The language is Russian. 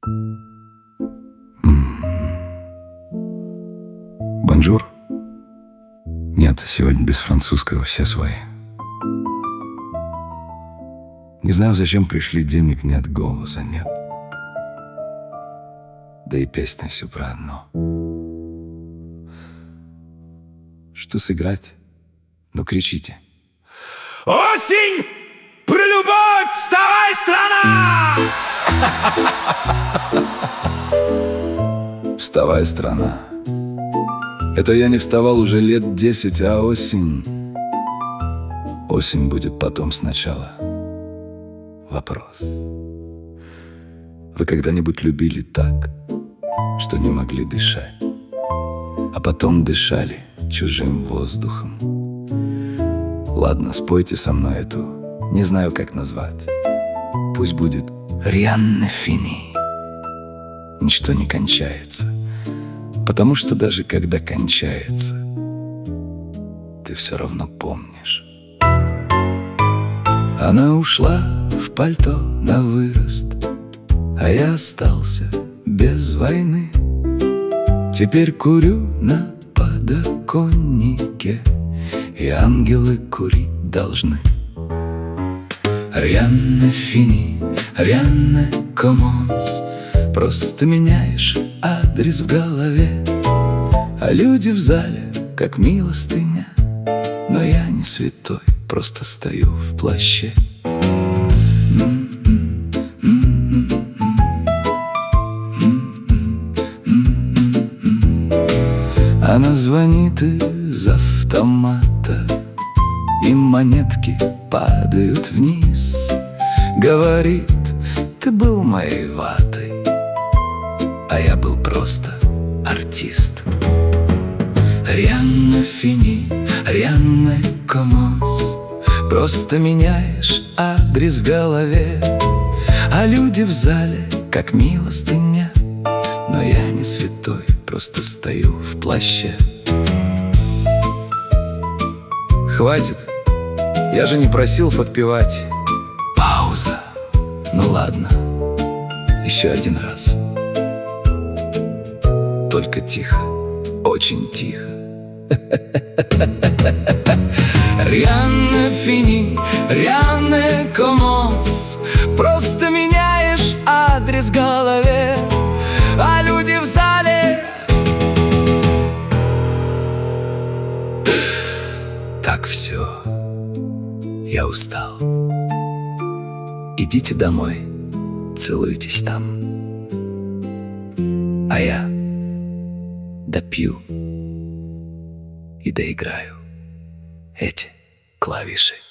Бонжур? Нет, сегодня без французского, все свои. Не знаю, зачем пришли, денег нет, голоса нет. Да и песня все про одно. Что сыграть? Ну, кричите. Осень! Про любовь! Вставай, страна! Вставай, страна. Это я не вставал уже лет 10, а осень. Осень будет потом сначала. Вопрос. Вы когда-нибудь любили так, что не могли дышать, а потом дышали чужим воздухом? Ладно, спойте со мной эту, не знаю, как назвать. Пусть будет «Rien ne finit». Ничто не кончается, потому что даже когда кончается, ты все равно помнишь. Она ушла в пальто на вырост, а я остался без войны. Теперь курю на подоконнике, и ангелы курить должны. Rien ne finit, rien ne commence. Просто меняешь адрес в голове, а люди в зале, как милостыня. Но я не святой, просто стою в плаще. Она звонит из автомата, и монетки падают вниз. Говорит: ты был моей ватой, а я был просто артист. Rien ne finit, rien ne commence. Просто меняешь адрес в голове, а люди в зале, как милостыня. Но я не святой, просто стою в плаще. Хватит, я же не просил подпевать. Пауза. Ну ладно, еще один раз. Только тихо, очень тихо. Rien ne finit, rien ne commence. Просто меняешь адрес в голове, а люди в зале. Так, все, я устал. Идите домой, целуйтесь там, а я допью и доиграю эти клавиши.